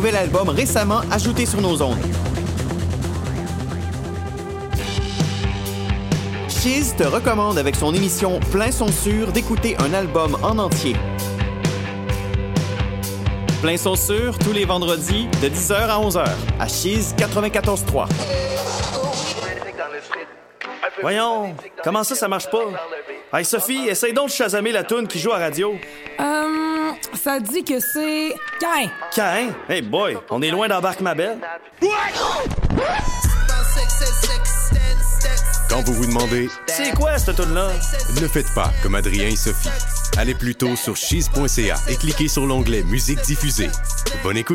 nouvel album récemment ajouté sur nos ondes. Chiz te recommande avec son émission Plein son sûr d'écouter un album en entier. Plein son sûr tous les vendredis de 10h à 11h à Chiz 94.3. Voyons, comment ça marche pas? Hey Sophie, essaye donc de chasamer la toune qui joue à radio. Ça dit que c'est... Caïn! Caïn? Hey boy, on est loin d'embarque ma belle. Quand vous vous demandez C'est quoi cette toune-là? ne faites pas comme Adrien et Sophie. Allez plutôt sur chiz.ca et cliquez sur l'onglet Musique diffusée. Bonne écoute!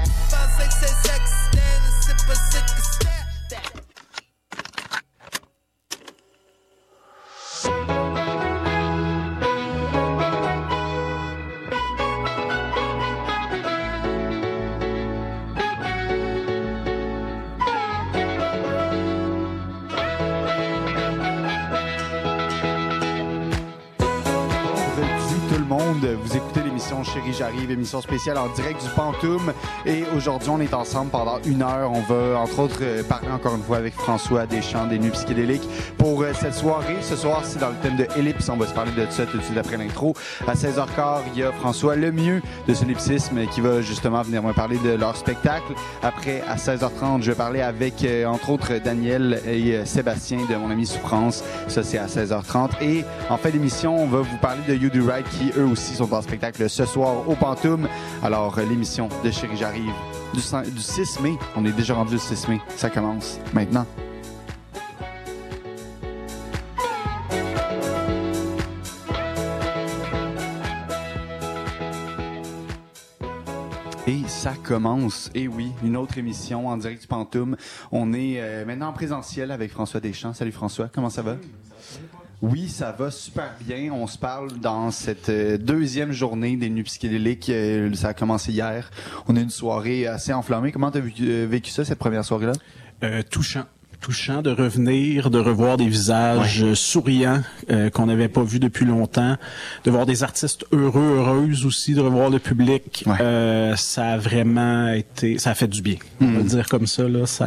Vous écoutez l'émission Chérie J'arrive, émission spéciale en direct du Pantoum. Et aujourd'hui, on est ensemble pendant 1 heure. On va, entre autres, parler encore une fois avec François Deschamps des Nuits psychédéliques pour cette soirée. Ce soir, c'est dans le thème de Ellipse. On va se parler de ça tout de suite après l'intro. À 16h15, il y a François Lemieux de Solipsisme qui va justement venir me parler de leur spectacle. Après, à 16h30, je vais parler avec, entre autres, Daniel et Sébastien de Mon Ami Souffrance. Ça, c'est à 16h30. Et en fin d'émission, on va vous parler de You Do Right qui, eux aussi, sont en spectacle ce soir au Pantoum. Alors, l'émission de Chérie J'arrive du 6 mai. On est déjà rendu le 6 mai. Ça commence maintenant. Et ça commence. Et oui, une autre émission en direct du Pantoum. On est maintenant en présentiel avec François Deschamps. Salut François, comment ça va? Oui, ça va super bien. On se parle dans cette deuxième journée des Nuits psychédéliques. Ça a commencé hier. On a une soirée assez enflammée. Comment t'as vécu ça, cette première soirée-là? Touchant de revenir, de revoir des visages souriants qu'on n'avait pas vus depuis longtemps, de voir des artistes heureuses aussi, de revoir le public. Ça a vraiment été, ça a fait du bien. On va le dire comme ça, là, ça a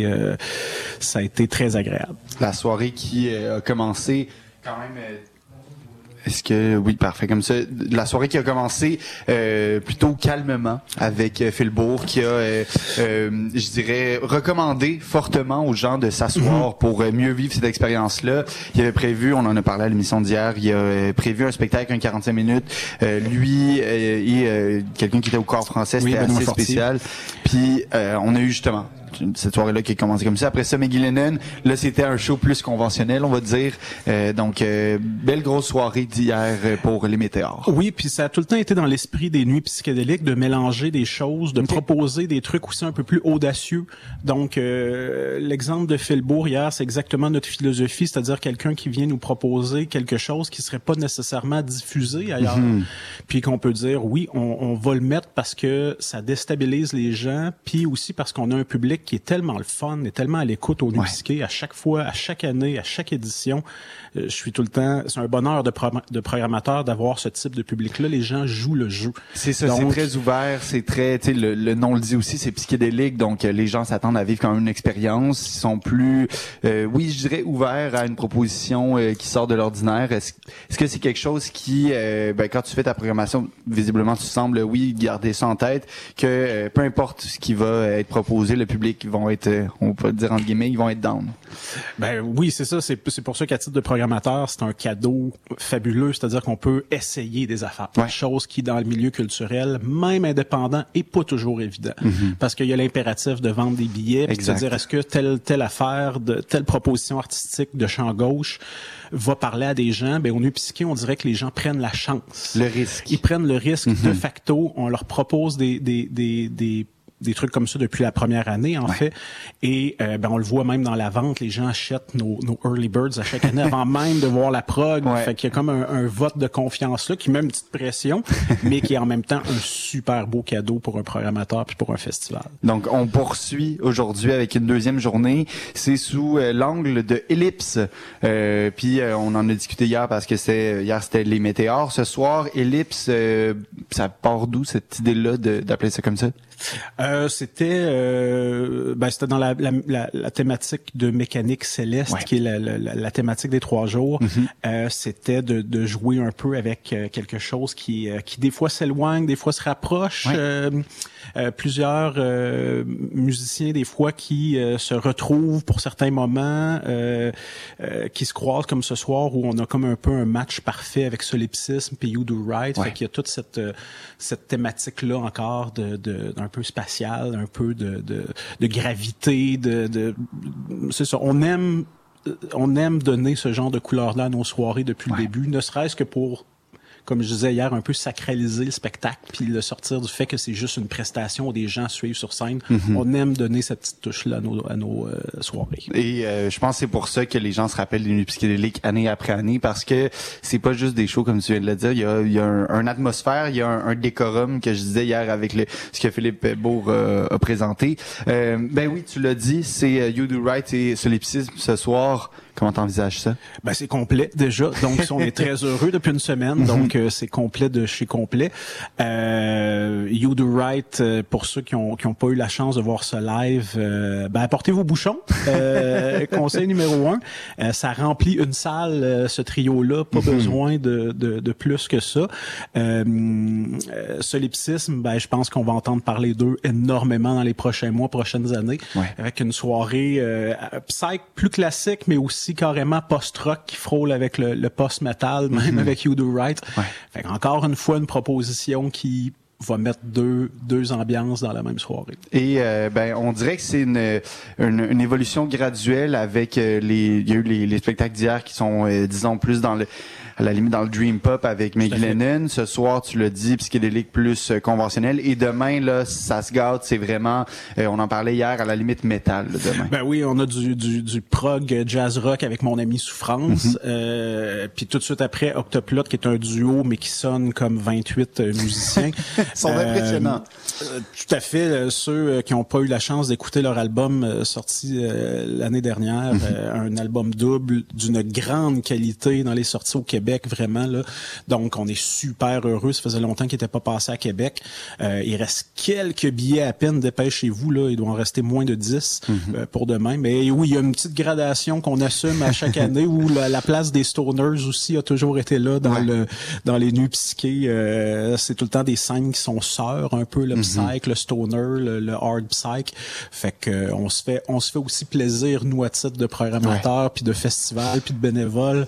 été très agréable. La soirée qui a commencé quand même... Est-ce que oui, parfait comme ça. La soirée qui a commencé plutôt calmement avec Phil Bourg qui a, je dirais, recommandé fortement aux gens de s'asseoir pour mieux vivre cette expérience-là. Il avait prévu, on en a parlé à l'émission d'hier, il a prévu un spectacle en 45 minutes. Lui et quelqu'un qui était au Corps français, c'était assez spécial. Puis on a eu justement cette soirée-là qui a commencé comme ça. Après ça, Maggie Lennon, là, c'était un show plus conventionnel, on va dire. Donc, belle grosse soirée d'hier pour les Météores. Oui, puis ça a tout le temps été dans l'esprit des Nuits psychédéliques de mélanger des choses, de proposer des trucs aussi un peu plus audacieux. Donc, l'exemple de Phil Bourg hier, c'est exactement notre philosophie, c'est-à-dire quelqu'un qui vient nous proposer quelque chose qui serait pas nécessairement diffusé ailleurs. Puis qu'on peut dire, oui, on va le mettre parce que ça déstabilise les gens, puis aussi parce qu'on a un public qui est tellement le fun et tellement à l'écoute au Nuits psyché à chaque fois, à chaque année, à chaque édition. Je suis tout le temps... C'est un bonheur de programmateur d'avoir ce type de public-là. Les gens jouent le jeu. C'est ça, donc, c'est très ouvert, c'est très... Tu sais, le nom le dit aussi, c'est psychédélique, donc les gens s'attendent à vivre quand même une expérience. Ils sont plus, oui, je dirais, ouverts à une proposition qui sort de l'ordinaire. Est-ce que c'est quelque chose qui, quand tu fais ta programmation, visiblement, tu sembles, oui, garder ça en tête, que peu importe ce qui va être proposé, le public vont être, on peut dire entre guillemets, ils vont être down. Ben oui, c'est ça. C'est pour ça qu'à titre de programmateur, c'est un cadeau fabuleux. C'est-à-dire qu'on peut essayer des affaires. Chose qui, dans le milieu culturel, même indépendant, est pas toujours évident. Parce qu'il y a l'impératif de vendre des billets. Puis de dire, est-ce que telle affaire, telle proposition artistique de champ gauche va parler à des gens? Ben, au Nuits psyché, on dirait que les gens prennent la chance. Le risque. Ils prennent le risque de facto. On leur propose des trucs comme ça depuis la première année, en fait. Et on le voit même dans la vente, les gens achètent nos early birds à chaque année avant même de voir la prog. Fait qu'il y a comme un vote de confiance là qui met une petite pression, mais qui est en même temps un super beau cadeau pour un programmateur puis pour un festival. Donc, on poursuit aujourd'hui avec une deuxième journée. C'est sous l'angle de Ellipse. Puis on en a discuté hier parce que hier c'était les Météores. Ce soir, Ellipse, ça part d'où cette idée-là d'appeler ça comme ça? C'était dans la thématique de mécanique céleste, qui est la thématique des 3 jours. C'était de jouer un peu avec quelque chose qui des fois s'éloigne, des fois se rapproche. Plusieurs musiciens des fois qui se retrouvent pour certains moments, qui se croisent comme ce soir où on a comme un peu un match parfait avec Solipsisme puis You Do Right. Fait qu'il y a toute cette thématique là encore d'un peu spatial, un peu de gravité, c'est ça. On aime donner ce genre de couleur-là à nos soirées depuis le début, ne serait-ce que pour, comme je disais hier, un peu sacraliser le spectacle puis le sortir du fait que c'est juste une prestation où des gens suivent sur scène. On aime donner cette petite touche-là à nos soirées. Et je pense que c'est pour ça que les gens se rappellent des Nuits psychédéliques année après année, parce que c'est pas juste des shows comme tu viens de le dire. Il y a une atmosphère, il y a un décorum que je disais hier avec ce que Philippe Bourg a présenté. Ben oui, tu l'as dit, c'est You Do Right et Solipsisme ce soir. Comment t'envisages ça? Ben c'est complet déjà, donc on est très heureux depuis une semaine, donc c'est complet de chez complet. You Do Right, pour ceux qui ont pas eu la chance de voir ce live, apportez vos bouchons. Conseil numéro 1, ça remplit une salle, ce trio-là, pas besoin de plus que ça. Solipsisme, je pense qu'on va entendre parler d'eux énormément dans les prochains mois, prochaines années, avec une soirée psych plus classique, mais aussi carrément post-rock qui frôle avec le post-metal, même avec You Do Right. Fait encore une fois, une proposition qui va mettre deux ambiances dans la même soirée. Et on dirait que c'est une évolution graduelle avec il y a eu les spectacles d'hier qui sont disons plus à la limite dans le dream pop avec Meg Lennon. Ce soir, tu l'as dit, psychédélique plus conventionnel. Et demain, là, ça se gâte. C'est vraiment, on en parlait hier, à la limite métal, là, demain. Ben oui, on a du prog jazz rock avec Mon Ami Souffrance. Puis tout de suite après, Octoplot, qui est un duo, mais qui sonne comme 28 musiciens. Ils sont impressionnants. Tout à fait. Ceux qui n'ont pas eu la chance d'écouter leur album sorti l'année dernière, un album double d'une grande qualité dans les sorties au Québec, vraiment là. Donc on est super heureux. Ça faisait longtemps qu'il n'était pas passé à Québec. Il reste quelques billets à peine. Dépêchez-vous là. Il doit en rester moins de 10 pour demain. Mais oui, il y a une petite gradation qu'on assume à chaque année où la place des stoners aussi a toujours été là dans les nuits psyché. C'est tout le temps des scènes qui sont sœurs un peu, le psych, le stoner, le hard psych. Fait que on se fait aussi plaisir, nous, à titre de programmateurs puis de festivals puis de bénévoles,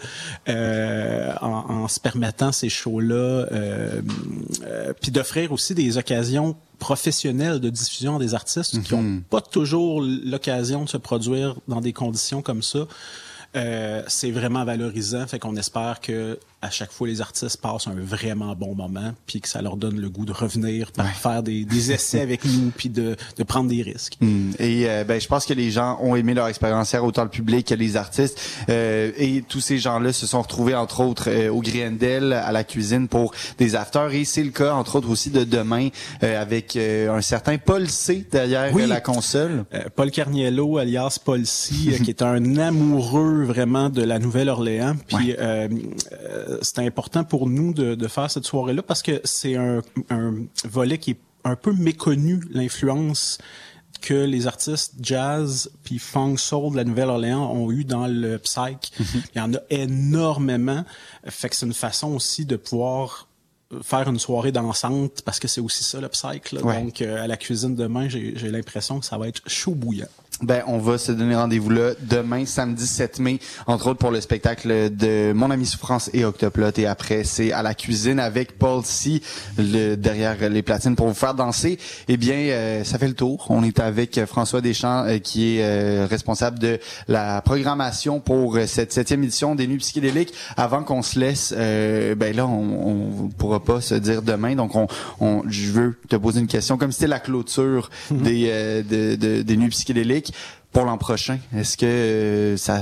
en se permettant ces shows-là, puis d'offrir aussi des occasions professionnelles de diffusion des artistes qui ont pas toujours l'occasion de se produire dans des conditions comme ça. C'est vraiment valorisant, fait qu'on espère que à chaque fois les artistes passent un vraiment bon moment, puis que ça leur donne le goût de revenir, faire des essais avec nous, puis de prendre des risques. Et je pense que les gens ont aimé leur expérience hier, autant le public que les artistes. Et tous ces gens-là se sont retrouvés entre autres au Griendel, à la cuisine pour des afters. Et c'est le cas entre autres aussi de demain avec un certain Paul C derrière la console. Paul Carniello alias Paul C, qui est un amoureux vraiment de la Nouvelle-Orléans. Puis c'était important pour nous de faire cette soirée-là parce que c'est un volet qui est un peu méconnu, l'influence que les artistes jazz puis funk soul de la Nouvelle-Orléans ont eu dans le psych. Il y en a énormément. Fait que c'est une façon aussi de pouvoir faire une soirée dansante parce que c'est aussi ça le psych. Là. Donc à la cuisine demain, j'ai l'impression que ça va être chaud bouillant. On va se donner rendez-vous là demain, samedi 7 mai, entre autres pour le spectacle de Mon Ami Souffrance et Octoplot. Et après, c'est à la cuisine avec Paul C derrière les platines pour vous faire danser. Eh bien, ça fait le tour. On est avec François Deschamps qui est responsable de la programmation pour cette 7e édition des Nuits psychédéliques. Avant qu'on se laisse, là, on pourra pas se dire demain. Donc, je veux te poser une question comme si c'était la clôture des Nuits psychédéliques. Pour l'an prochain, est-ce que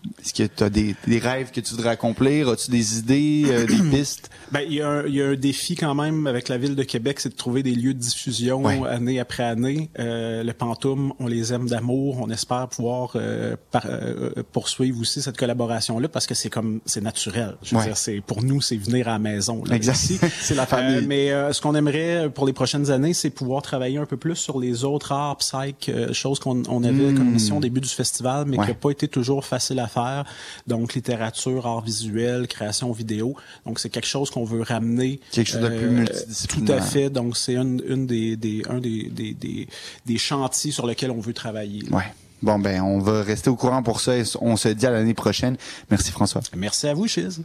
Est-ce que tu as des rêves que tu voudrais accomplir? As-tu des idées, des pistes? Ben, il y a un défi quand même avec la Ville de Québec, c'est de trouver des lieux de diffusion année après année. Le Pantoum, on les aime d'amour. On espère pouvoir poursuivre aussi cette collaboration-là parce que c'est naturel. Je veux dire, pour nous, c'est venir à la maison. Là, exact. C'est la famille. Mais ce qu'on aimerait pour les prochaines années, c'est pouvoir travailler un peu plus sur les autres arts, psych, choses qu'on avait comme mission au début du festival, mais qui n'a pas été toujours facile à faire. Donc, littérature, art visuel, création vidéo. Donc, c'est quelque chose qu'on veut ramener. Quelque chose de plus multidisciplinaire. Tout à fait. Donc, c'est un des chantiers sur lesquels on veut travailler. Là. Ouais. Bon, ben, on va rester au courant pour ça et on se dit à l'année prochaine. Merci, François. Merci à vous, Chiz.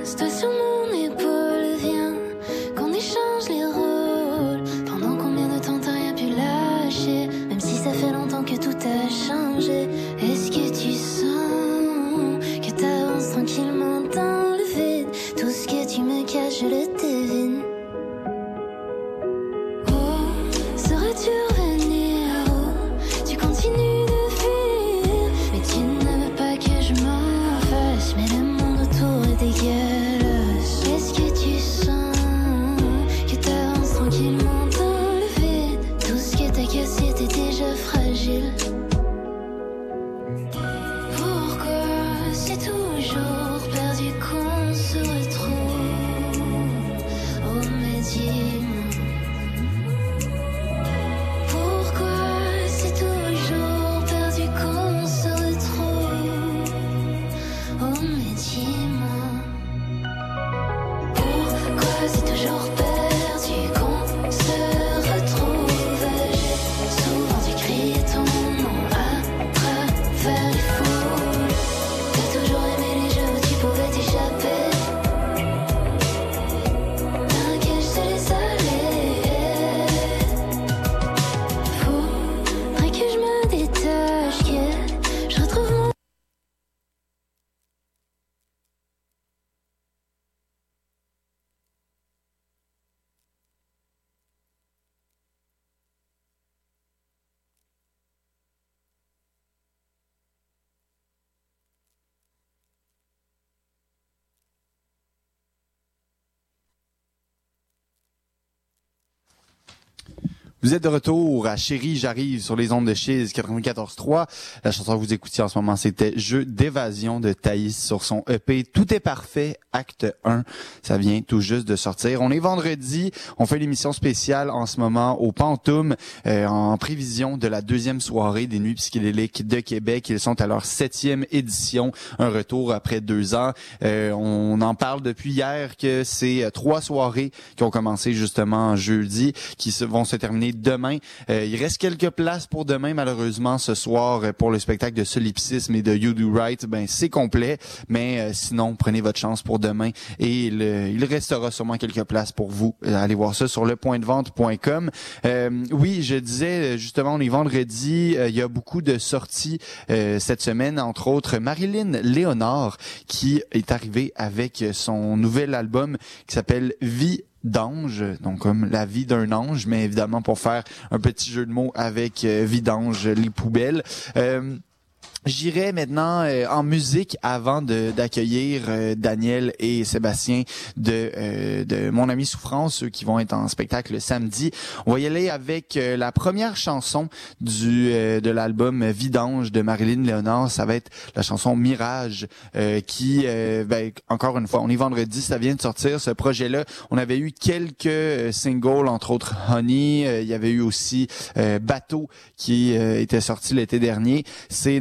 pose toi sur mon épaule, viens qu'on échange les rôles. Pendant combien de temps t'as rien pu lâcher, même si ça fait longtemps que tout a changé. Est-ce que tu sens que t'avances tranquillement dans le vide? Tout ce que tu me caches, je le devine. Oh, sauras-tu revenir? Oh, tu continues de fuir, mais tu ne veux pas que je m'en fasse. Mais le monde autour est dégueulasse. Est-ce que tu sens que t'avances tranquillement dans le vide? Tout ce que t'as cassé était déjà fragile. Pourquoi c'est toujours perdu qu'on se retrouve? Oh mais dis-moi, pourquoi c'est toujours perdu qu'on se retrouve? Oh mais dis-moi, pourquoi c'est toujours perdu qu'on se retrouve? J'ai souvent dû crier ton nom à travers les foules. T'as toujours aimé les jeux où tu pouvais t'échapper. T'inquiète, je te laisse aller. Faudrait que je me détache, que je retrouve mon... Vous êtes de retour à Chérie, j'arrive sur les ondes de Chiz 94.3. La chanson que vous écoutiez en ce moment, c'était Jeu d'évasion de Thaïs sur son EP Tout est parfait, acte 1. Ça vient tout juste de sortir. On est vendredi, on fait l'émission spéciale en ce moment au Pantoum en prévision de la deuxième soirée des Nuits psychédéliques de Québec. Ils sont à leur 7e édition, un retour après 2 ans. On en parle depuis hier que c'est 3 soirées qui ont commencé justement jeudi, qui vont se terminer demain. Il reste quelques places pour demain, malheureusement. Ce soir, pour le spectacle de Solipsisme et de You Do Right, c'est complet. Mais sinon, prenez votre chance pour demain. Et il restera sûrement quelques places pour vous. Allez voir ça sur lepointdevente.com. Oui, je disais, justement, on est vendredi. Il y a beaucoup de sorties cette semaine. Entre autres, Marilyn Léonard, qui est arrivée avec son nouvel album qui s'appelle Vie d'ange, donc comme la vie d'un ange, mais évidemment pour faire un petit jeu de mots avec vidange, les poubelles. J'irai maintenant en musique avant d'accueillir Daniel et Sébastien de Mon Ami Souffrance, ceux qui vont être en spectacle samedi. On va y aller avec la première chanson de l'album Vidange de Marilyn Léonard. Ça va être la chanson Mirage qui, encore une fois, on est vendredi, ça vient de sortir ce projet-là. On avait eu quelques singles, entre autres Honey. Il y avait eu aussi Bateau qui était sorti l'été dernier. C'est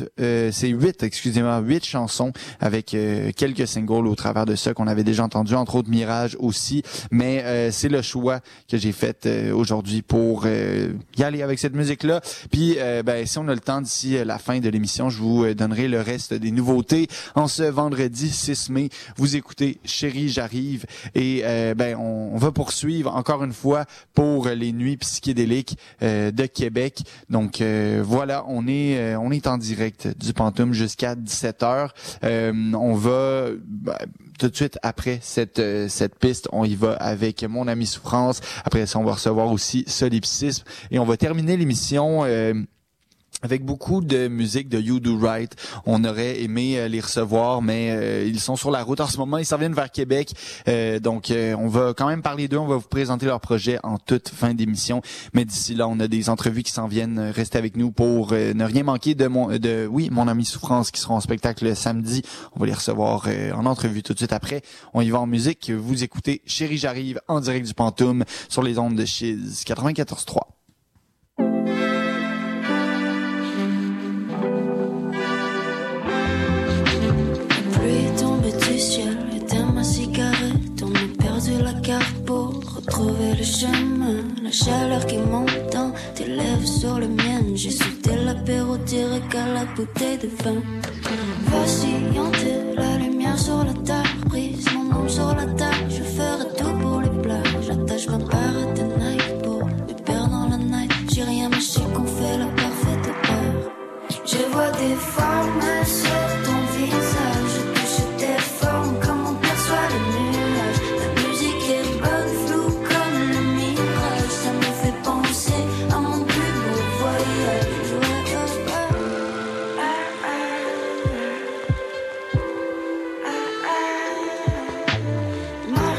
8 chansons avec quelques singles au travers de ça qu'on avait déjà entendu, entre autres Mirage aussi, mais c'est le choix que j'ai fait aujourd'hui pour y aller avec cette musique-là. Puis si on a le temps d'ici la fin de l'émission, je vous donnerai le reste des nouveautés. En ce vendredi 6 mai, vous écoutez Chérie, j'arrive et on va poursuivre encore une fois pour les Nuits psychédéliques de Québec. Donc voilà, on est en direct du Pantoum jusqu'à 17h. On va tout de suite après cette piste, on y va avec Mon Ami Souffrance. Après ça, on va recevoir aussi Solipsisme et on va terminer l'émission avec beaucoup de musique de You Do Right. On aurait aimé les recevoir, mais ils sont sur la route en ce moment. Ils s'en viennent vers Québec. Donc, on va quand même parler d'eux. On va vous présenter leur projet en toute fin d'émission. Mais d'ici là, on a des entrevues qui s'en viennent. Restez avec nous pour ne rien manquer de Mon Ami Souffrance qui sera en spectacle samedi. On va les recevoir en entrevue tout de suite après. On y va en musique. Vous écoutez Chérie, j'arrive en direct du Pantoum sur les ondes de Chiz 94.3. Retrouver le chemin, la chaleur qui monte dans tes lèvres sur les miennes. J'ai sauté l'apéro direct à la bouteille de vin. Vacillante, la lumière sur la table brise mon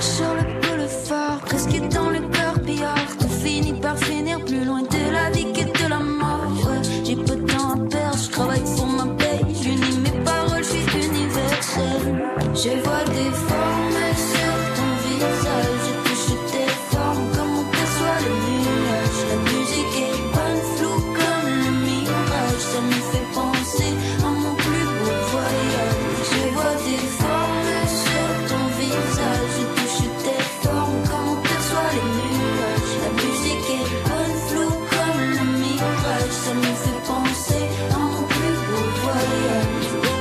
sur le boulevard, presque dans le corbillard. Tout finit par finir plus loin de la vie que de la mort. Ouais, j'ai pas de temps à perdre, je travaille pour ma paye. J'unis mes paroles, je suis universel. Je vois des formes sur ton visage, je touche tes formes comme on perçoit le nuage. La musique est bonne, floue comme le mirage, ça me fait penser à mon plus beau voyage. Je vois des formes sur ton visage, je touche tes formes comme on perçoit les nuages. La musique est bonne, floue comme le mirage, ça me fait penser à mon plus beau voyage.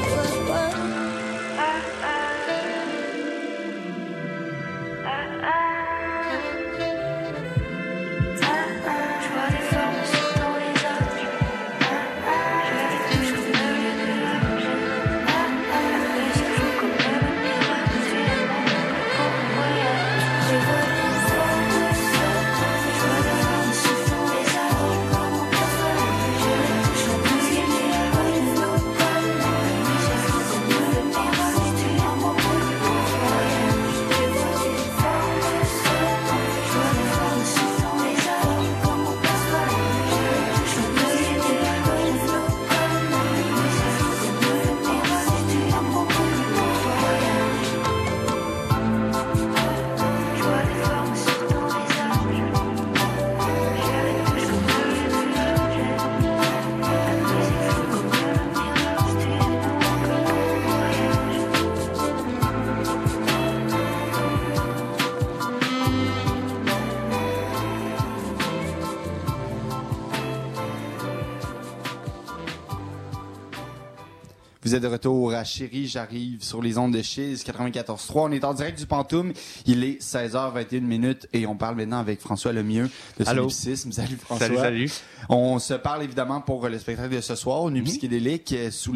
Vous êtes de retour à Chérie, j'arrive sur les ondes de Chiz 94.3. On est en direct du Pantoum. Il est 16h21 et on parle maintenant avec François Lemieux de Solipsisme. Salut François. Salut. On se parle évidemment pour le spectacle de ce soir au Nuit psychédélique sous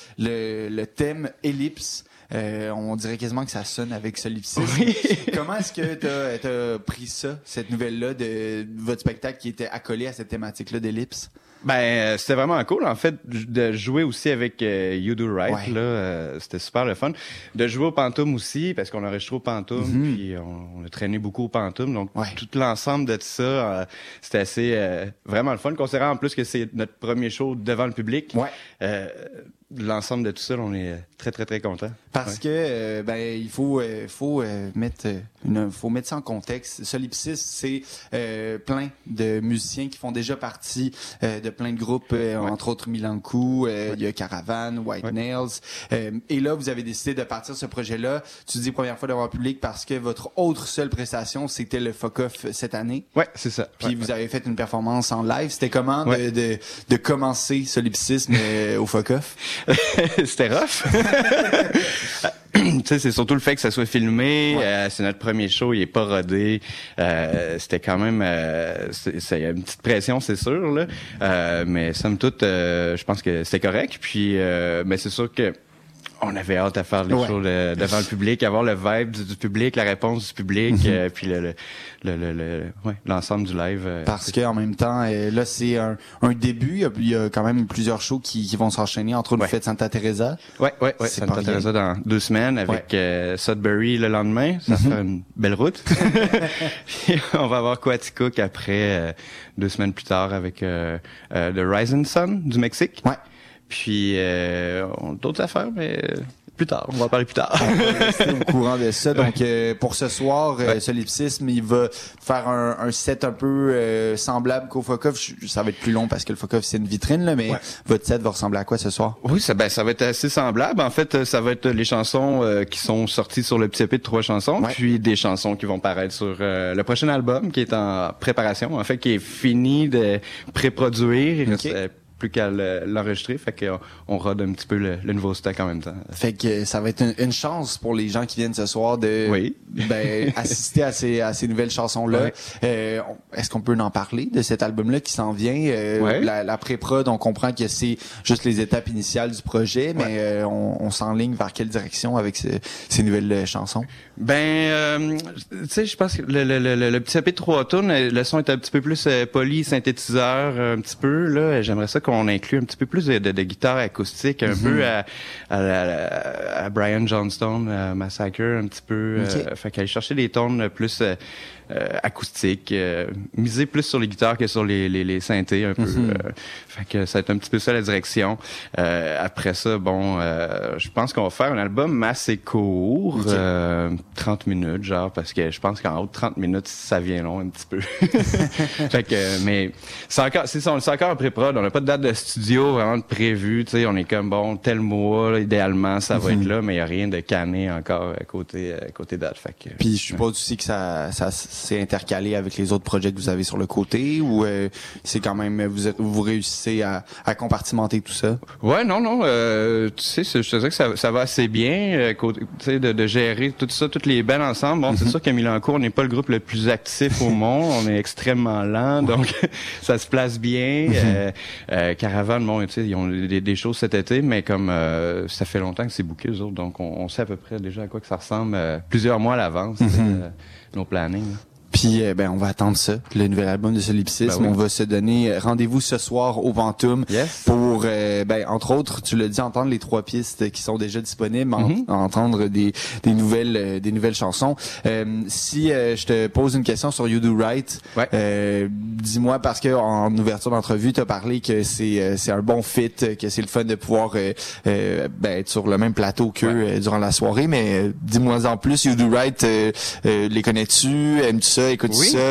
le thème Ellipse. On dirait quasiment que ça sonne avec Solipsisme. Oui. Comment est-ce que t'as pris ça, cette nouvelle-là de votre spectacle qui était accolé à cette thématique-là d'Ellipse? Ben, c'était vraiment cool, en fait, de jouer aussi avec You Do Right, là, c'était super le fun. De jouer au Pantoum aussi, parce qu'on a enregistré au Pantoum, puis on a traîné beaucoup au Pantoum, donc tout l'ensemble de tout ça, c'était assez, vraiment le fun, considérant en plus que c'est notre premier show devant le public. L'ensemble de tout ça, on est très, très, très contents. Parce que, il faut mettre ça en contexte. Solipsisme, c'est plein de musiciens qui font déjà partie de plein de groupes, entre autres Milankou, il y a Caravan, White Nails. Et là, vous avez décidé de partir ce projet-là. Tu dis première fois devant le public parce que votre autre seule prestation, c'était le Fuck Off cette année. Ouais, c'est ça. Puis vous avez fait une performance en live. C'était comment de commencer Solipsisme au Fuck Off? C'était rough. Tu sais, c'est surtout le fait que ça soit filmé. C'est notre premier show, il est pas rodé. C'était quand même, il y a une petite pression, c'est sûr là. Mais somme toute, je pense que c'était correct. Puis, mais c'est sûr que on avait hâte à faire les shows devant le public, avoir le vibe du public, la réponse du public, puis l'ensemble du live. Parce que en même temps, là c'est un début. Il y a quand même plusieurs shows qui vont s'enchaîner. Entre autres, vous faites Santa Teresa. Ouais. Santa Teresa dans 2 semaines avec Sudbury le lendemain. Ça va faire une belle route. Puis on va avoir Coaticook après 2 semaines plus tard avec The Rising Sun du Mexique. Ouais. Puis d'autres affaires, mais plus tard. On va en parler plus tard. On va rester au courant de ça. Donc, pour ce soir, Solipsisme, il va faire un set un peu semblable qu'au Fuck Off. Ça va être plus long parce que le Fuck Off, c'est une vitrine, là, mais votre set va ressembler à quoi ce soir? Oui, ça va être assez semblable. En fait, ça va être les chansons qui sont sorties sur le petit EP de 3 chansons, puis des chansons qui vont paraître sur le prochain album qui est en préparation, en fait, qui est fini de pré-produire. Plus qu'à l'enregistrer, fait qu'on rode un petit peu le nouveau stock en même temps. Fait que ça va être une chance pour les gens qui viennent ce soir de assister à ces nouvelles chansons-là. Est-ce qu'on peut en parler de cet album-là qui s'en vient? La pré-prod, on comprend que c'est juste les étapes initiales du projet, mais on s'enligne vers quelle direction avec ces nouvelles chansons? Tu sais, je pense que le petit EP de 3 tunes, le son est un petit peu plus poli, synthétiseur, un petit peu, là. J'aimerais ça qu'on inclue un petit peu plus de guitare acoustique, un peu à Brian Johnstone, Massacre, un petit peu. Fait qu'aller chercher des tones plus acoustiques, miser plus sur les guitares que sur les synthés un peu. Fait que ça va être un petit peu ça la direction. Après ça, bon, je pense qu'on va faire un album assez court, 30 minutes genre, parce que je pense qu'en haut de 30 minutes, ça vient long un petit peu. Fait que, mais c'est encore en pré-prod, on n'a pas de date de studio vraiment de prévu, tu sais, on est comme bon, tel mois, là, idéalement, ça va être là, mais il n'y a rien de canné encore côté date. Fait que, Puis je suppose aussi que ça s'est intercalé avec les autres projets que vous avez sur le côté, ou c'est quand même vous réussissez à compartimenter tout ça? Ouais, non, tu sais, je te dirais que ça va assez bien, tu sais, de gérer tout ça, toutes les bands ensemble. Bon, c'est sûr qu'à Milancourt, on n'est pas le groupe le plus actif au monde, on est extrêmement lent, donc ça se place bien. Caravane, bon, tu sais, ils ont des choses cet été, mais comme ça fait longtemps que c'est booké, eux autres, donc on sait à peu près déjà à quoi que ça ressemble plusieurs mois à l'avance, nos plannings. Là. Puis on va attendre ça, le nouvel album de Solipsisme. Ben oui. On va se donner rendez-vous ce soir au Pantoum pour, entre autres, tu l'as dit, entendre les 3 pistes qui sont déjà disponibles, entendre des nouvelles chansons. Si je te pose une question sur You Do Right, dis-moi, parce que en ouverture d'entrevue, tu as parlé que c'est un bon fit, que c'est le fun de pouvoir être sur le même plateau qu'eux durant la soirée, mais dis-moi en plus, You Do Right, les connais-tu? Aimes-tu ça? Écoutes-tu ça?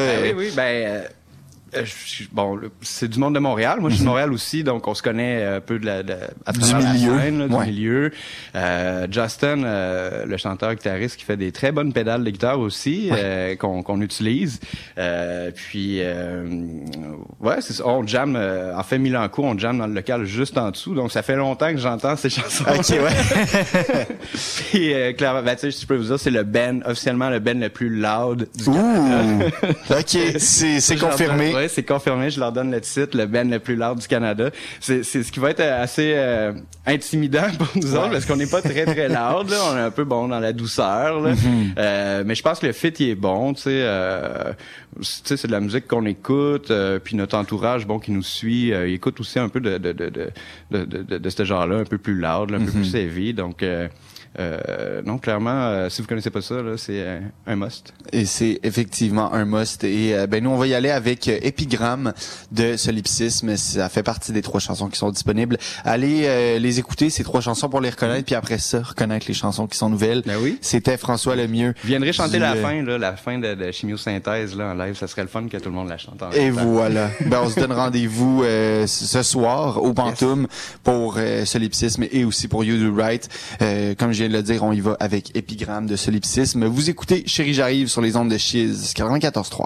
Bon, c'est du monde de Montréal. Moi, je suis de Montréal aussi, donc on se connaît un peu à travers du milieu. La scène, là, du milieu. Justin, le chanteur-guitariste, qui fait des très bonnes pédales de guitare aussi, qu'on utilise. Puis, c'est ça. On jamme, en fait, Milancourt, on jamme dans le local juste en dessous. Donc, ça fait longtemps que j'entends ces chansons. OK, ouais. Puis, clairement, tu sais, je peux vous dire, c'est officiellement le band le plus loud du Canada. OK, c'est confirmé. Oui, c'est confirmé. Je leur donne le titre, le band le plus loud du Canada. C'est ce qui va être assez intimidant pour nous autres, parce qu'on n'est pas très, très loud, là. On est un peu bon dans la douceur, là. Mais je pense que le fit, il est bon, tu sais. C'est de la musique qu'on écoute, puis notre entourage, bon, qui nous suit, il écoute aussi un peu de ce genre-là, un peu plus loud, là, un peu plus heavy. Donc, non, clairement, si vous connaissez pas ça, là, c'est un must. Et c'est effectivement un must. Et nous, on va y aller avec Épigramme de Solipsisme. Ça fait partie des 3 chansons qui sont disponibles. Allez les écouter, ces 3 chansons, pour les reconnaître, puis après ça, reconnaître les chansons qui sont nouvelles. Ben oui. C'était François Lemieux. Vous viendrez chanter la fin de Chimiosynthèse là, en live. Ça serait le fun que tout le monde la chante en Et même temps. voilà. On se donne rendez-vous ce soir au Pantoum pour Solipsisme et aussi pour You Do Right. Comme je viens de le dire, on y va avec Épigramme de Solipsisme. Vous écoutez Chérie j'arrive sur les ondes de Chiz 94.3.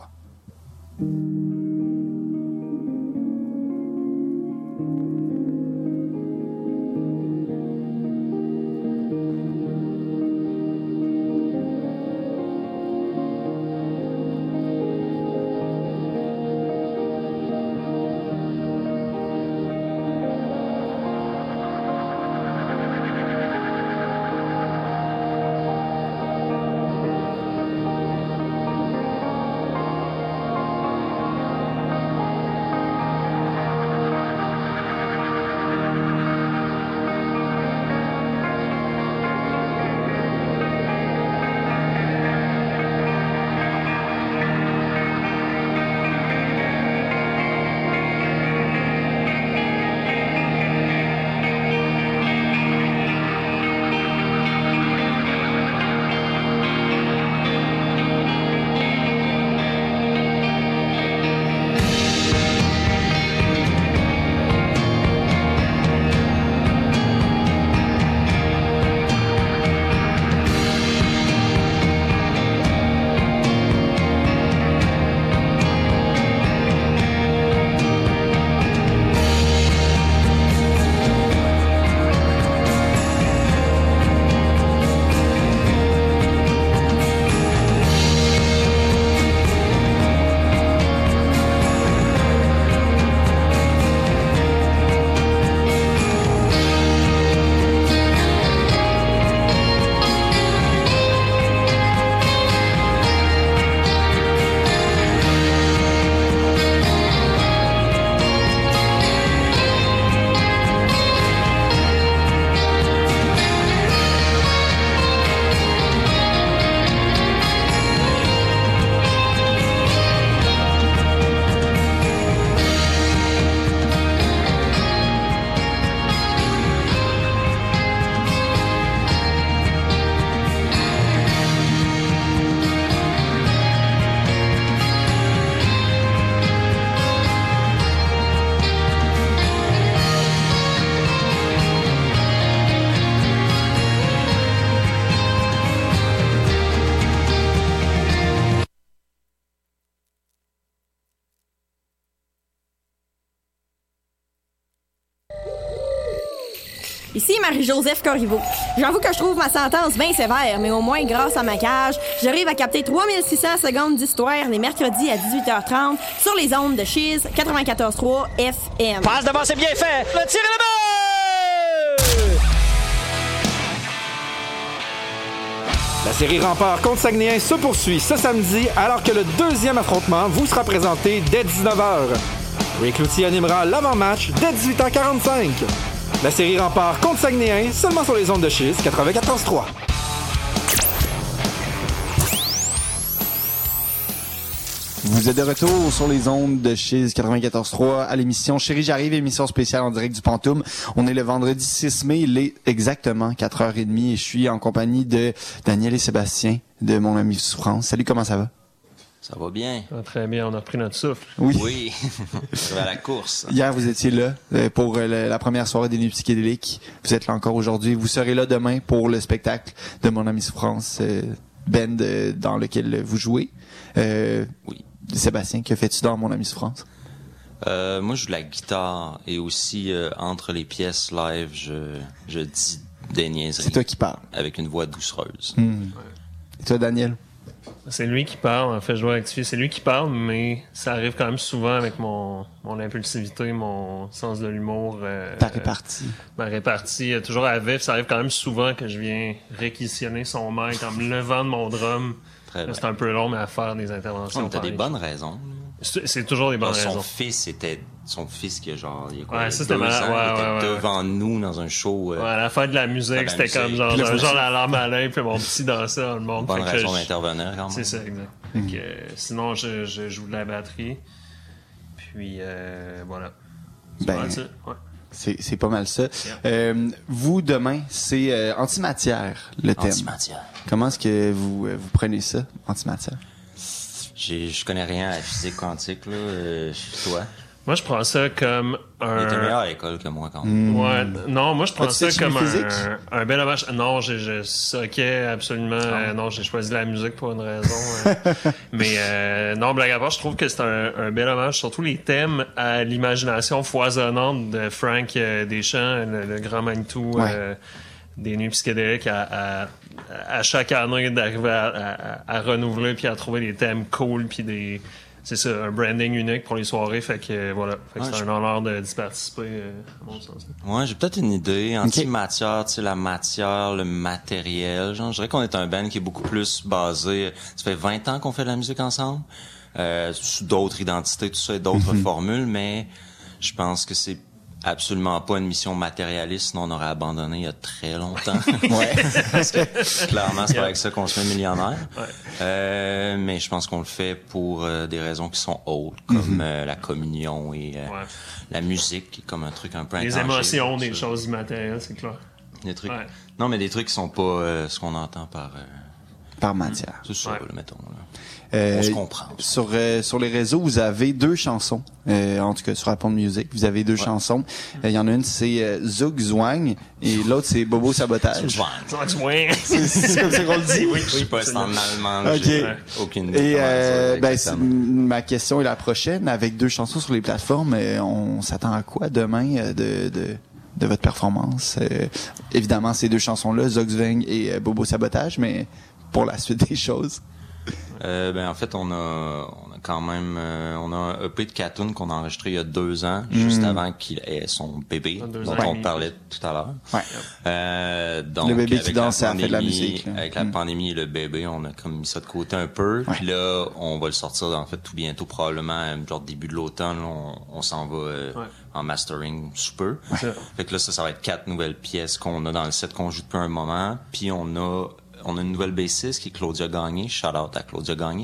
Ici Marie-Joseph Corriveau. J'avoue que je trouve ma sentence bien sévère, mais au moins, grâce à ma cage, j'arrive à capter 3600 secondes d'histoire les mercredis à 18h30 sur les ondes de Chiz 94.3 FM. Passe devant, c'est bien fait! Le tir est là-bas! La série Rempart contre Saguenayens se poursuit ce samedi alors que le deuxième affrontement vous sera présenté dès 19h. Ray Cloutier animera l'avant-match dès 18h45. La série Rempart contre Saguenayens seulement sur les ondes de Chiz 94.3. Vous êtes de retour sur les ondes de Chiz 94.3 à l'émission Chérie j'arrive, émission spéciale en direct du Pantoum. On est le vendredi 6 mai, il est exactement 4h30 et je suis en compagnie de Daniel et Sébastien de Mon Ami Souffrance. Salut, comment ça va? Ça va bien. Très bien, on a repris notre souffle. Oui. Ça va à la course. Hier, vous étiez là pour la première soirée des Nuits psychédéliques. Vous êtes là encore aujourd'hui. Vous serez là demain pour le spectacle de Mon Ami Souffrance, band dans lequel vous jouez. Oui. Sébastien, que fais-tu dans Mon Ami Souffrance? Moi, je joue de la guitare et aussi entre les pièces live, je dis des niaiseries. C'est toi qui parles. Avec une voix doucereuse. Et toi, Daniel? C'est lui qui parle, en fait, je dois rectifier. C'est lui qui parle, mais ça arrive quand même souvent avec mon impulsivité, mon sens de l'humour. Ta répartie. Ma répartie, toujours à vif. Ça arrive quand même souvent que je viens réquisitionner son mic en me levant de mon drum. C'est un peu long, mais à faire des interventions. Ouais, t'as des bonnes raisons. C'est toujours des bonnes raisons. Son fils qui a genre, il y a quoi, ouais, ça, c'était malade. Il était devant nous dans un show. Ouais, à la fin de la musique, c'était comme genre la larme à l'œil, puis mon petit dansait dans le monde. Bonne raison d'intervenir quand même. C'est ça, exact. Sinon, je joue de la batterie. Puis, voilà. C'est pas mal ça. Ouais. C'est pas mal ça. Vous, demain, c'est antimatière, le thème. Antimatière. Comment est-ce que vous prenez ça, antimatière? Je connais rien à la physique quantique, là. Toi? Moi, je prends ça comme un... Il était meilleur à l'école que moi, quand même. Ouais. Non, moi, je prends ça comme un bel hommage. Non, je soquais absolument. Non, j'ai choisi la musique pour une raison. Mais non, blague à part, je trouve que c'est un bel hommage. Surtout les thèmes à l'imagination foisonnante de Frank Deschamps, le grand Manitou des Nuits psychédéliques, à chaque année d'arriver à renouveler puis à trouver des thèmes cool puis des... C'est ça, un branding unique pour les soirées, fait que voilà. Fait que c'est un honneur d'y participer, à mon sens. Ouais, j'ai peut-être une idée. Anti-matière, tu sais, la matière, le matériel. Genre, je dirais qu'on est un band qui est beaucoup plus basé... Ça fait 20 ans qu'on fait de la musique ensemble. Sous d'autres identités, tout ça, et d'autres formules, mais je pense que c'est absolument pas une mission matérialiste, sinon on aurait abandonné il y a très longtemps. Parce que clairement, c'est pas avec ça qu'on se met millionnaire. Mais je pense qu'on le fait pour des raisons qui sont autres, comme la communion et la musique, qui est comme un truc un peu intangible. Les émotions, des choses immatérielles, c'est clair. Des trucs. Non, mais des trucs qui sont pas ce qu'on entend par matière. C'est ça, là, mettons. Là. On se comprend. Sur les réseaux, vous avez 2 chansons. En tout cas, sur Apple Music, vous avez 2 chansons. Il y en a une, c'est Zouk Zwang, et l'autre, c'est Bobo Sabotage. Zouk Zwang. C'est comme ça qu'on le dit? Oui, je sais pas, c'est en allemand. J'ai aucune idée. Et ma question est la prochaine. Avec 2 chansons sur les plateformes, on s'attend à quoi demain de votre performance? Évidemment, ces 2 chansons-là, Zouk Zwang et Bobo Sabotage, mais pour la suite des choses. En fait, on a quand même on a un EP de Catoon qu'on a enregistré il y a 2 ans, juste avant qu'il ait son bébé, dont on parlait tout à l'heure. Donc, le bébé qui danse à fait de la musique. Avec la pandémie et le bébé, on a comme mis ça de côté un peu. Puis là, on va le sortir en fait tout bientôt, probablement genre début de l'automne. On s'en va en mastering sous peu. Fait que là, ça va être 4 nouvelles pièces qu'on a dans le set qu'on joue depuis un moment. Puis on a une nouvelle bassiste qui est Claudia Gagné. Shout out à Claudia Gagné.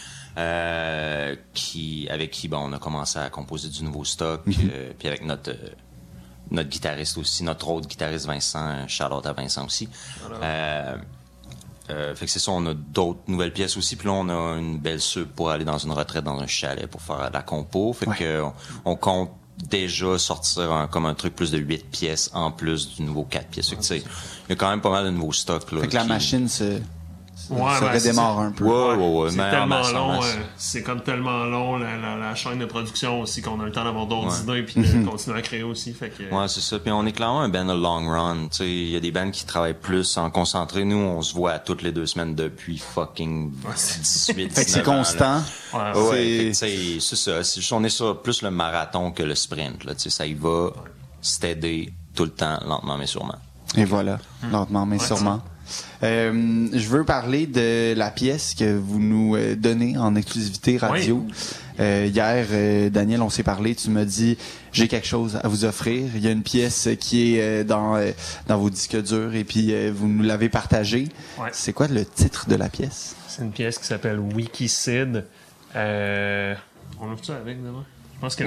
Avec qui on a commencé à composer du nouveau stock. Puis avec notre guitariste aussi, notre autre guitariste Vincent. Shout out à Vincent aussi. Fait que c'est ça, on a d'autres nouvelles pièces aussi. Puis là, on a une belle sub pour aller dans une retraite dans un chalet pour faire de la compo. Fait que on compte déjà sortir comme un truc plus de 8 pièces en plus du nouveau 4 pièces. Fait que, il y a quand même pas mal de nouveaux stocks. Là, fait que la machine ça redémarre un peu. Ouais. C'est tellement long, c'est comme tellement long la chaîne de production aussi qu'on a le temps d'avoir d'autres idées puis de continuer à créer aussi. Fait que... Ouais, c'est ça. Puis on est clairement un band de long run. Tu sais, il y a des bands qui travaillent plus en concentré. Nous, on se voit toutes les 2 semaines depuis fucking 18, fait que c'est constant. Ouais, c'est ça. On est sur plus le marathon que le sprint. Là, ça y va, steady, tout le temps, lentement mais sûrement. Et voilà, lentement mais sûrement. Je veux parler de la pièce que vous nous donnez en exclusivité radio. Hier, Daniel, on s'est parlé, tu m'as dit j'ai quelque chose à vous offrir. Il y a une pièce qui est dans vos disques durs et puis vous nous l'avez partagée. Ouais. C'est quoi le titre de la pièce? C'est une pièce qui s'appelle Wikicide. On ouvre-tu avec demain? Je pense que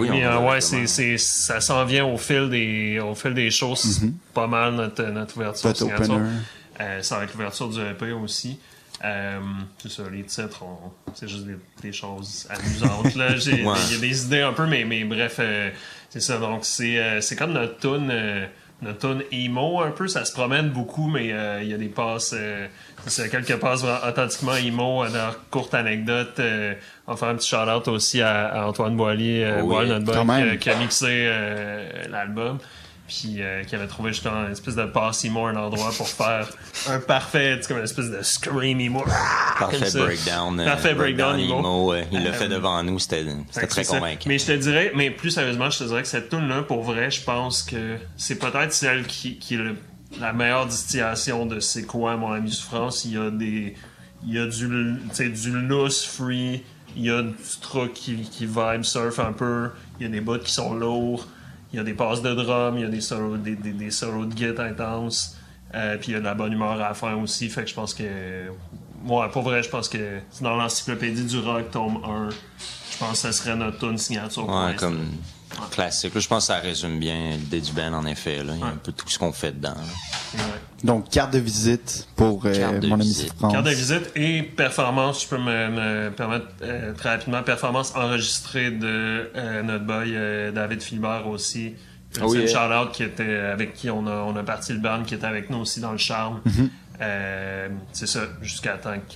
ça s'en vient au fil des choses. Pas mal notre ouverture signature. Ça va être l'ouverture du EP aussi. C'est ça, les titres, c'est juste des choses amusantes. Là. Il y a des idées un peu, mais bref, c'est ça. Donc, c'est comme notre tune emo un peu. Ça se promène beaucoup, mais il y a des passes... c'est quelques passes authentiquement emo. Dans courte anecdote, on va faire un petit shout-out aussi à Antoine Boilly, notre boy, qui a mixé l'album. Puis qui avait trouvé justement une espèce de passe emo, un endroit pour faire un parfait, comme une espèce de scream emo. Parfait breakdown emo. Il l'a fait devant nous, c'était très convaincant. Mais je te dirais, plus sérieusement, je te dirais que cette tune-là, pour vrai, je pense que c'est peut-être celle qui est la meilleure distillation de c'est quoi Mon Ami Souffrance. Il y a du loose free, il y a du truc qui vibe surf un peu, il y a des bouts qui sont lourds. Il y a des passes de drum, il y a des solos de guitare intenses, puis il y a de la bonne humeur à la fin aussi. Fait que je pense que, pour vrai, je pense que c'est dans l'encyclopédie du rock, tome 1. Je pense que ça serait notre tune signature. Ouais, comme classique. Là, je pense que ça résume bien l'idée du band, en effet. Là. Il y a un peu tout ce qu'on fait dedans. Donc, carte de visite pour Mon Ami Souffrance. Carte de visite et performance, je peux me permettre très rapidement, performance enregistrée de notre boy David Philibert aussi. C'est une shout-out qui était avec qui on a parti le band, qui était avec nous aussi dans le Charme. C'est ça, jusqu'à temps que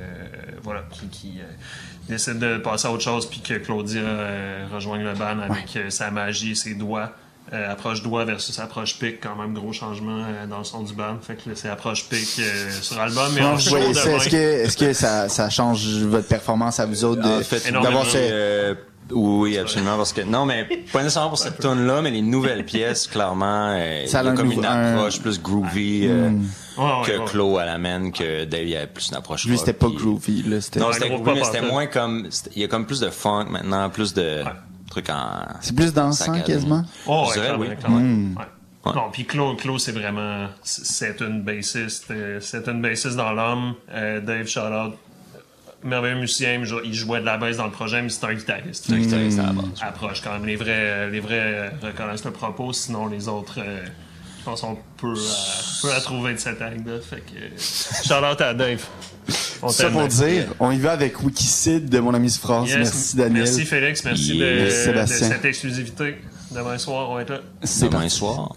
qui décide de passer à autre chose puis que Claudia rejoigne le band avec sa magie et ses doigts. Approche doigt versus approche pic, quand même gros changement dans le son du band. Fait que c'est approche pic sur album, mais en show est-ce que ça change votre performance à vous autres d'avoir oui, absolument, parce que non, mais pas nécessairement pour cette tune-là, mais les nouvelles pièces, clairement, il y a comme une approche plus groovy que Claude l'amène, que Dave il avait plus une approche rock. Lui, c'était pas groovy, là. Non, c'était groovy, mais c'était moins comme... Il y a comme plus de funk maintenant, plus de trucs en... C'est plus dansant, quasiment? Oh, ouais, clairement. Non, puis Claude, c'est vraiment... C'est une bassiste dans l'homme. Dave, shout-out. Merveilleux musicien, il jouait de la basse dans le projet, mais c'est un guitariste. C'est un guitariste à la base. Approche quand même. Les vrais reconnaissent le propos, sinon les autres, je pense qu'on peut la trouver de cette anecdote. Fait que, shout-out à Dave. Ça pour dire, on y va avec Wikicide de Mon Ami Souffrance. Yes, merci Daniel. Merci Félix, merci de cette exclusivité. Demain soir, on va être là. Demain soir.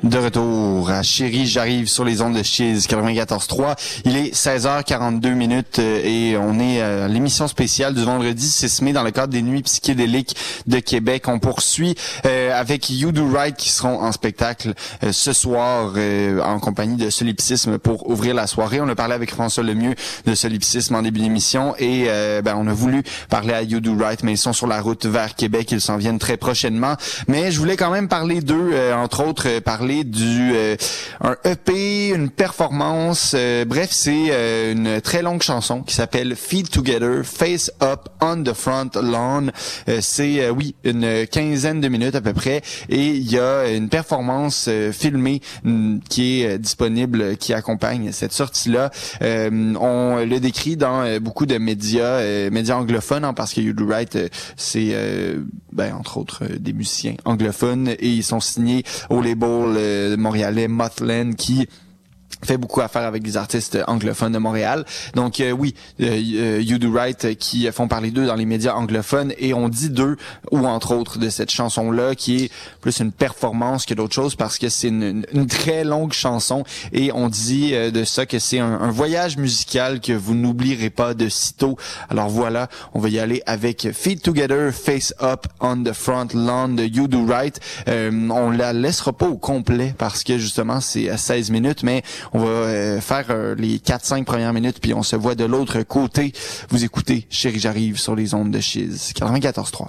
De retour à Chérie, j'arrive sur les ondes de Chiz 94.3. Il est 16h42 minutes et on est à l'émission spéciale du vendredi 6 mai dans le cadre des Nuits psychédéliques de Québec. On poursuit avec You Do Right qui seront en spectacle ce soir en compagnie de Solipsisme pour ouvrir la soirée. On a parlé avec François Lemieux de Solipsisme en début d'émission et on a voulu parler à You Do Right, mais ils sont sur la route vers Québec. Ils s'en viennent très prochainement. Mais je voulais quand même parler d'eux, entre autres parler un EP, une performance, bref, c'est une très longue chanson qui s'appelle Feet Together, Face Up on the Front Lawn. C'est une quinzaine de minutes à peu près et il y a une performance filmée qui est disponible, qui accompagne cette sortie-là. On le décrit dans beaucoup de médias anglophones, hein, parce que You Do Right, c'est entre autres des musiciens anglophones et ils sont signés au label montréalais Mothland qui fait beaucoup affaire avec des artistes anglophones de Montréal. Donc You Do Right qui font parler d'eux dans les médias anglophones et on dit d'eux, ou entre autres de cette chanson-là, qui est plus une performance que d'autres choses parce que c'est une très longue chanson et on dit de ça que c'est un voyage musical que vous n'oublierez pas de sitôt. Alors voilà, on va y aller avec Feet Together, Face Up on the Front Lawn de You Do Right. On la laissera pas au complet parce que justement c'est à 16 minutes, mais on va faire les 4-5 premières minutes puis on se voit de l'autre côté. Vous écoutez Chérie, j'arrive sur les ondes de Chiz 94.3.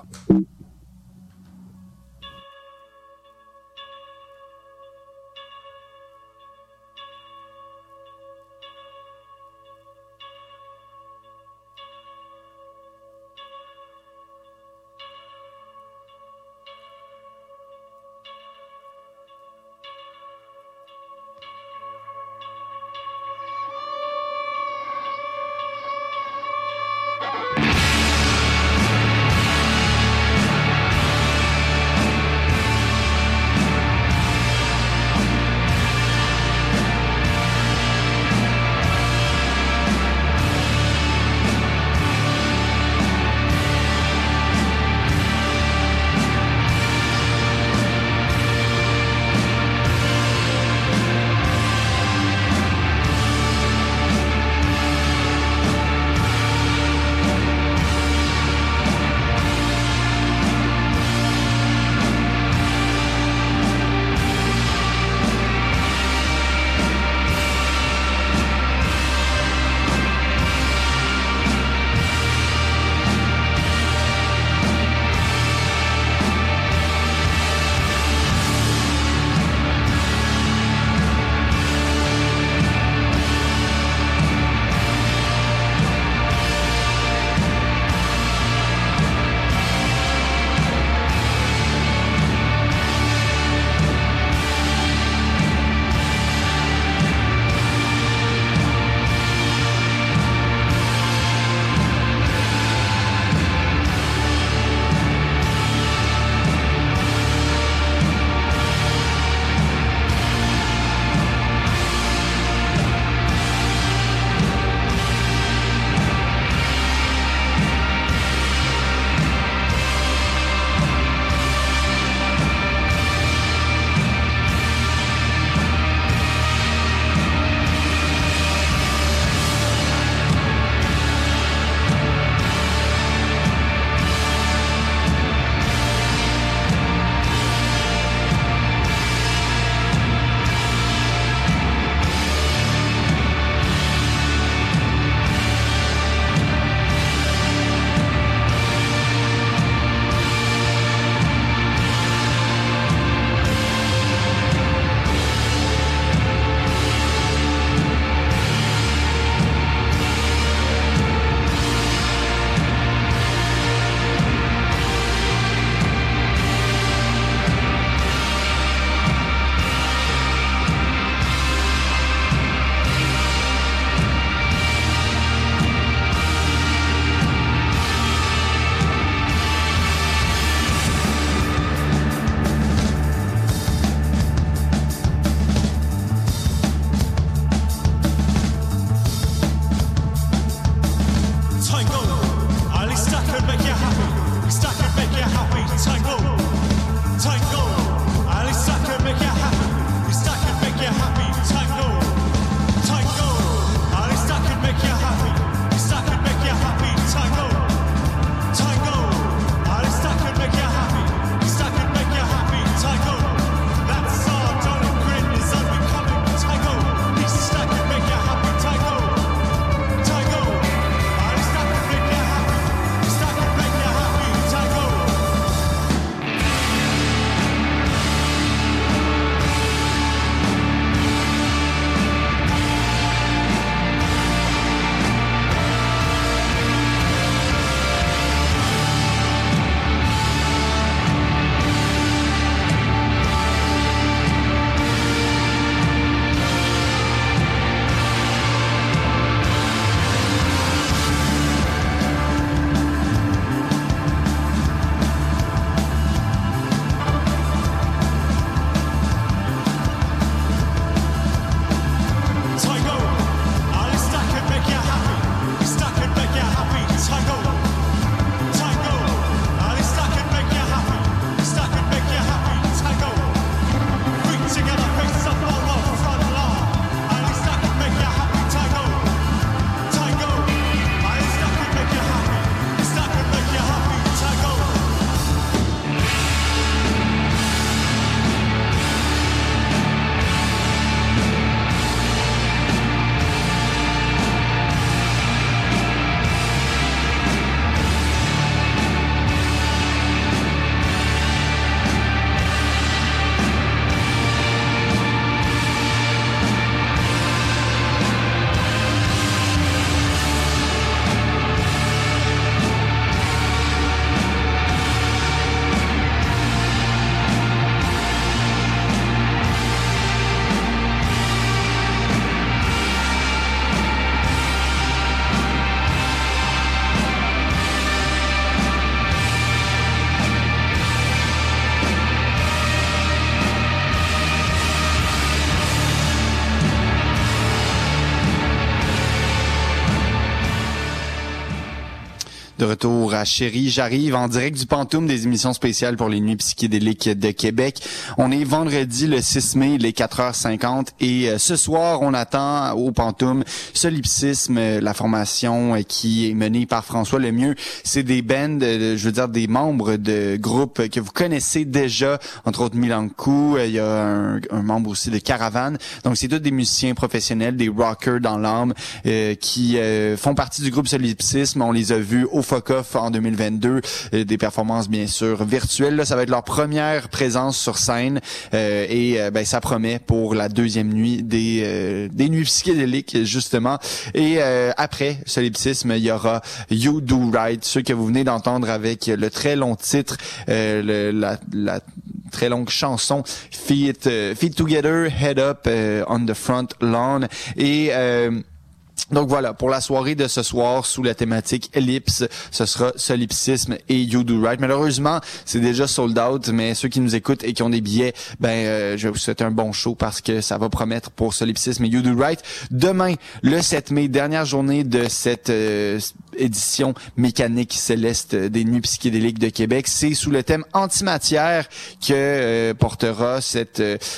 De retour à Chérie, j'arrive en direct du Pantoum, des émissions spéciales pour les nuits psychédéliques de Québec. On est vendredi le 6 mai, les 4h50 et ce soir, on attend au Pantoum Solipsisme, la formation qui est menée par François Lemieux. C'est des bands, je veux dire des membres de groupes que vous connaissez déjà, entre autres Milankou, il y a un membre aussi de Caravane. Donc c'est tous des musiciens professionnels, des rockers dans l'âme qui font partie du groupe Solipsisme. On les a vus au Fuck-Off en 2022, des performances bien sûr virtuelles. Là, ça va être leur première présence sur scène et ça promet pour la deuxième nuit des nuits psychédéliques justement. Et après Solipsisme, il y aura You Do Right, ceux que vous venez d'entendre avec le très long titre, la très longue chanson Feet Together, Head Up on the Front Lawn et donc voilà, pour la soirée de ce soir, sous la thématique Ellipse, ce sera Solipsisme et You Do Right. Malheureusement, c'est déjà sold out, mais ceux qui nous écoutent et qui ont des billets, je vais vous souhaiter un bon show parce que ça va promettre pour Solipsisme et You Do Right. Demain, le 7 mai, dernière journée de cette édition mécanique céleste des Nuits psychédéliques de Québec. C'est sous le thème antimatière que portera cette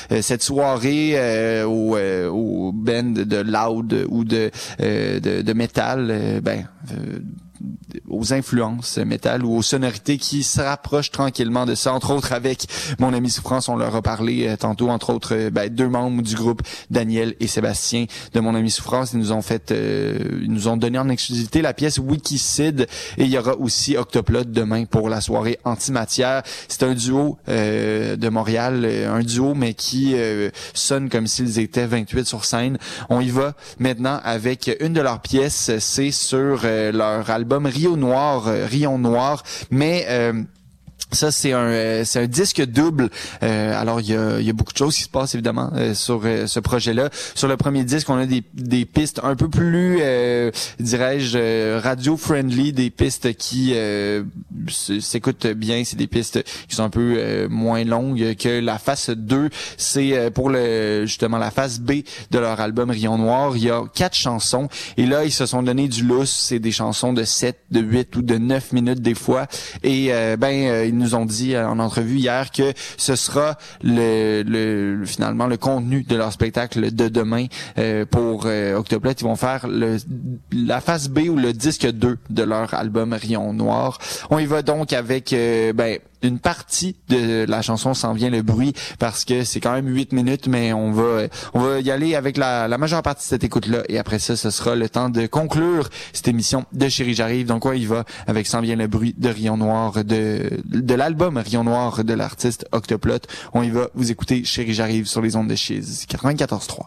soirée au band de loud ou de métal, aux influences métal ou aux sonorités qui se rapprochent tranquillement de ça, entre autres avec mon ami Souffrance. On leur a parlé tantôt, entre autres deux membres du groupe, Daniel et Sébastien de mon ami Souffrance. Ils nous ont donné en exclusivité la pièce Wikicide et il y aura aussi Octoplot demain pour la soirée Antimatière. C'est un duo de Montréal, un duo mais qui sonne comme s'ils étaient 28 sur scène. On y va maintenant avec une de leurs pièces, c'est sur leur album Rion Noir, mais ça c'est un disque double. Alors il y a beaucoup de choses qui se passent évidemment sur ce projet-là. Sur le premier disque, on a des pistes un peu plus dirais-je radio friendly, des pistes qui s'écoutent bien, c'est des pistes qui sont un peu moins longues que la face 2. C'est pour justement la face B de leur album Rion Noir, il y a 4 chansons et là ils se sont donné du lousse, c'est des chansons de 7, de 8 ou de 9 minutes des fois et ils nous ont dit en entrevue hier que ce sera finalement le contenu de leur spectacle de demain pour Octoplot. Ils vont faire la face B ou le disque 2 de leur album Rion Noir. On y va donc avec une partie de la chanson S'en vient le bruit parce que c'est quand même 8 minutes, mais on va y aller avec la majeure partie de cette écoute-là et après ça, ce sera le temps de conclure cette émission de Chérie j'arrive. Donc on y va avec S'en vient le bruit de Rion Noir de l'album Rion Noir de l'artiste Octoplot. On y va, vous écoutez Chérie j'arrive sur les ondes de Chiz 94.3.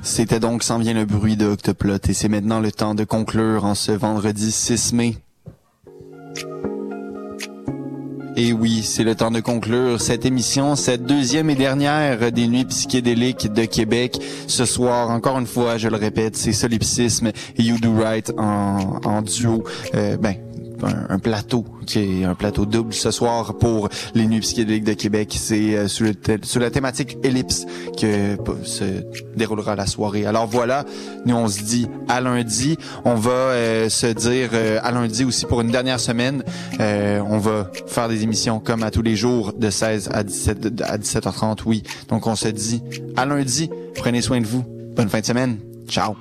C'était donc S'en vient le bruit de Octoplot et c'est maintenant le temps de conclure en ce vendredi 6 mai. Et oui, c'est le temps de conclure cette émission, cette deuxième et dernière des Nuits psychédéliques de Québec. Ce soir, encore une fois, je le répète, c'est Solipsisme et You Do Right en duo. Un plateau qui est un plateau double ce soir pour les Nuits psychédéliques de Québec. C'est sur la thématique Ellipse que se déroulera la soirée. Alors voilà, nous on se dit à lundi. On va se dire à lundi aussi pour une dernière semaine. On va faire des émissions comme à tous les jours de 16 à 17h30. Oui, donc on se dit à lundi. Prenez soin de vous. Bonne fin de semaine. Ciao.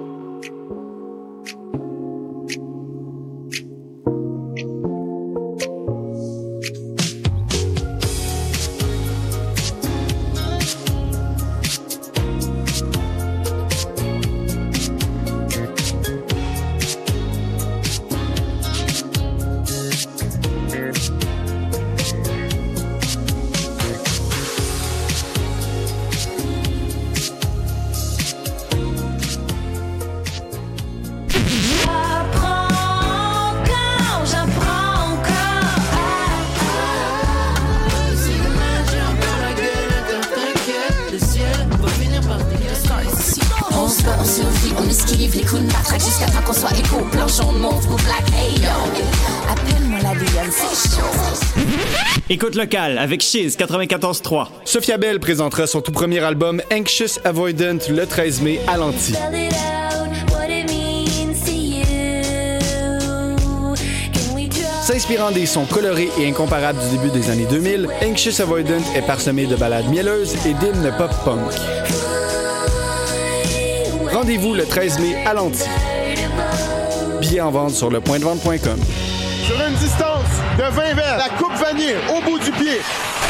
Écoute locale avec Chiz 94.3. Sophia Bell présentera son tout premier album Anxious Avoidant le 13 mai à l'Anti. S'inspirant des sons colorés et incomparables du début des années 2000, Anxious Avoidant est parsemé de ballades mielleuses et d'hymnes pop-punk. Rendez-vous le 13 mai à l'Anti. Billets en vente sur lepointdevente.com. Sur une distance de 20 verres, la coupe vanille au bout du pied.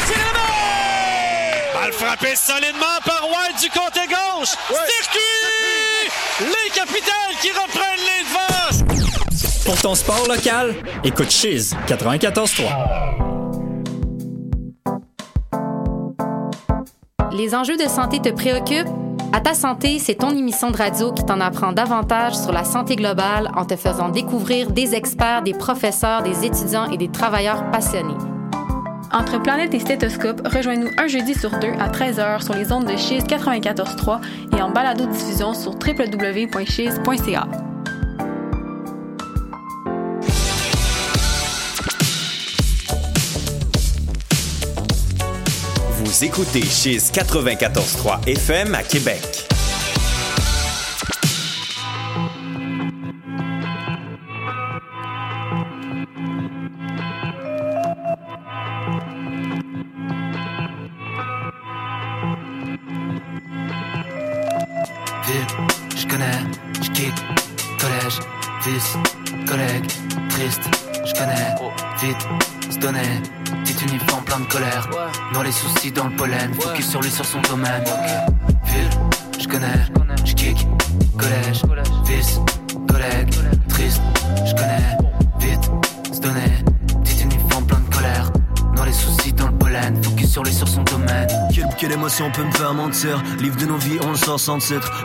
Balle frappée solidement par White du côté gauche. Circuit! Les Capitals qui reprennent les devants. Pour ton sport local, écoute Chiz 94.3. Les enjeux de santé te préoccupent? À ta santé, c'est ton émission de radio qui t'en apprend davantage sur la santé globale en te faisant découvrir des experts, des professeurs, des étudiants et des travailleurs passionnés. Entre Planète et Stéthoscope, rejoins-nous un jeudi sur deux à 13h sur les ondes de Chiz 94.3 et en balado-diffusion sur www.chiz.ca. Vous écoutez Chiz 94.3 FM à Québec. Je connais, je kick, collège, fils, collègue, triste, je connais, vite, se donner, petit uniforme plein de colère, dans les soucis, dans le pollen, focus sur lui, sur son domaine, ville, je connais, je kick, collège, fils, collègue, triste, je connais, vite, se donner, petit uniforme plein de colère, dans les soucis, dans le pollen, focus sur lui, sur son domaine. Quelle émotion peut me faire mentir? Livre de nos vies, on le sort sans titre.